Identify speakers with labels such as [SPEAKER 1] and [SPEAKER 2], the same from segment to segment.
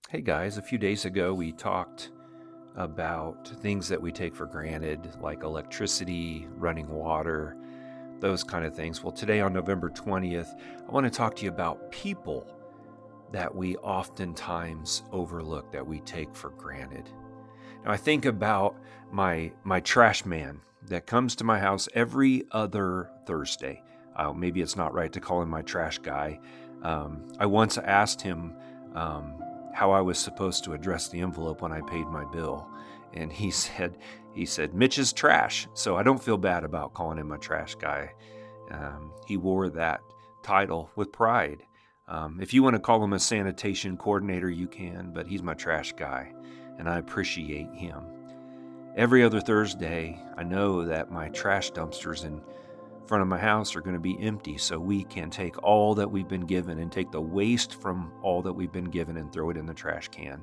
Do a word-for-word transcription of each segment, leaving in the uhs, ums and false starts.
[SPEAKER 1] Hey guys, a few days ago we talked about things that we take for granted, like electricity, running water, those kind of things. Well, today on November twentieth, I want to talk to you about people that we oftentimes overlook, that we take for granted. Now, I think about my my trash man that comes to my house every other Thursday. Uh, maybe it's not right to call him my trash guy. Um, I once asked him um, how I was supposed to address the envelope when I paid my bill, and he said, he said, Mitch's trash. So I don't feel bad about calling him my trash guy. Um, he wore that title with pride. Um, if you want to call him a sanitation coordinator, you can, but he's my trash guy, and I appreciate him. Every other Thursday, I know that my trash dumpsters in front of my house are going to be empty, so we can take all that we've been given and take the waste from all that we've been given and throw it in the trash can.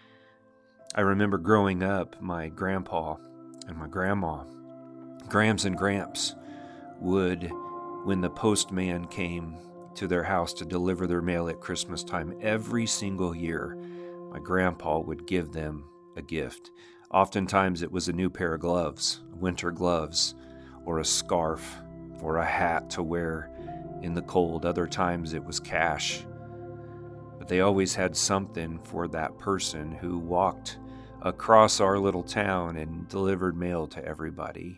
[SPEAKER 1] I remember growing up, my grandpa and my grandma, Grams and Gramps, would, when the postman came to their house to deliver their mail at Christmas time, every single year, my grandpa would give them a gift. Oftentimes it was a new pair of gloves, winter gloves, or a scarf, or a hat to wear in the cold. Other times it was cash. But they always had something for that person who walked across our little town and delivered mail to everybody.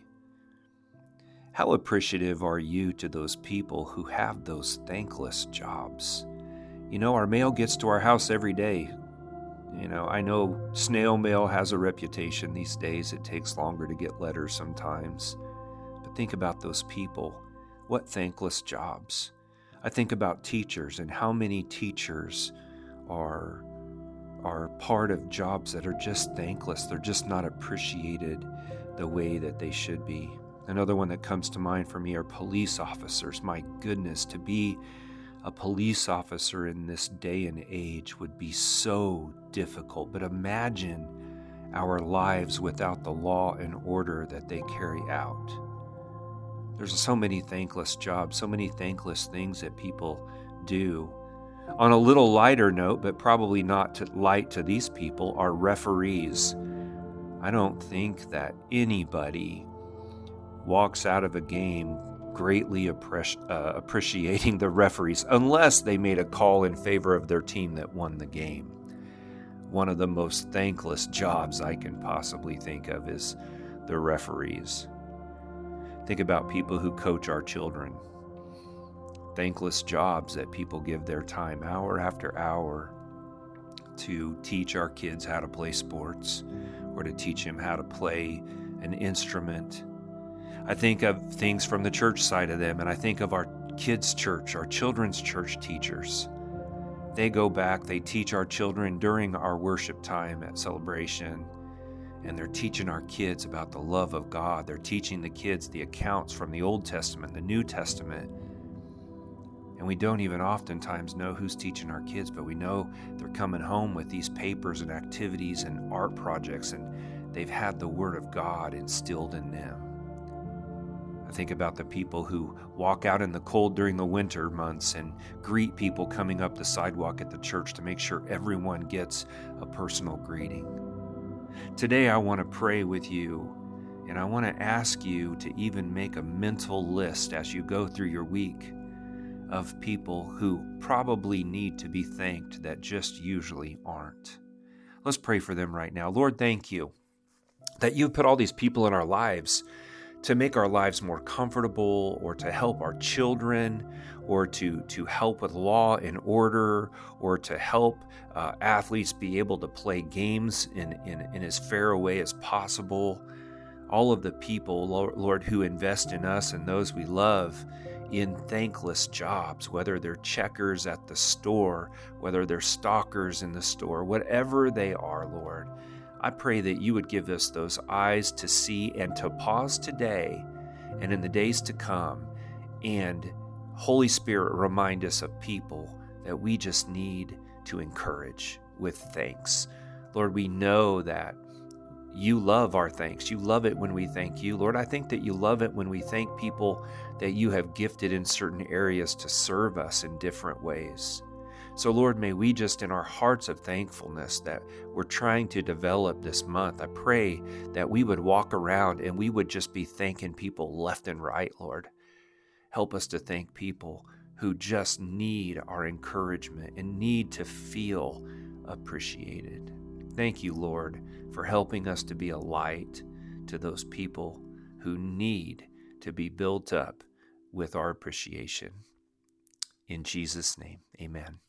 [SPEAKER 1] How appreciative are you to those people who have those thankless jobs? You know, our mail gets to our house every day. You know, I know snail mail has a reputation these days. It takes longer to get letters sometimes. But think about those people. What thankless jobs. I think about teachers and how many teachers are, are part of jobs that are just thankless. They're just not appreciated the way that they should be. Another one that comes to mind for me are police officers. My goodness, to be a police officer in this day and age would be so difficult. But imagine our lives without the law and order that they carry out. There's so many thankless jobs, so many thankless things that people do. On a little lighter note, but probably not to light to these people, are referees. I don't think that anybody walks out of a game greatly appreci- uh, appreciating the referees unless they made a call in favor of their team that won the game. One of the most thankless jobs I can possibly think of is the referees. Think about people who coach our children. Thankless jobs that people give their time hour after hour to teach our kids how to play sports or to teach them how to play an instrument. I think of things from the church side of them, and I think of our kids' church, our children's church teachers. They go back, they teach our children during our worship time at celebration, and they're teaching our kids about the love of God. They're teaching the kids the accounts from the Old Testament, the New Testament. And we don't even oftentimes know who's teaching our kids, but we know they're coming home with these papers and activities and art projects, and they've had the Word of God instilled in them. I think about the people who walk out in the cold during the winter months and greet people coming up the sidewalk at the church to make sure everyone gets a personal greeting. Today, I want to pray with you, and I want to ask you to even make a mental list as you go through your week of people who probably need to be thanked that just usually aren't. Let's pray for them right now. Lord, thank you that you've put all these people in our lives to make our lives more comfortable, or to help our children, or to, to help with law and order, or to help uh, athletes be able to play games in, in, in as fair a way as possible. All of the people, Lord, who invest in us and those we love in thankless jobs, whether they're checkers at the store, whether they're stalkers in the store, whatever they are, Lord, I pray that you would give us those eyes to see and to pause today and in the days to come. And Holy Spirit, remind us of people that we just need to encourage with thanks. Lord, we know that you love our thanks. You love it when we thank you. Lord, I think that you love it when we thank people that you have gifted in certain areas to serve us in different ways. So Lord, may we just in our hearts of thankfulness that we're trying to develop this month, I pray that we would walk around and we would just be thanking people left and right, Lord. Help us to thank people who just need our encouragement and need to feel appreciated. Thank you, Lord, for helping us to be a light to those people who need to be built up with our appreciation. In Jesus' name, amen.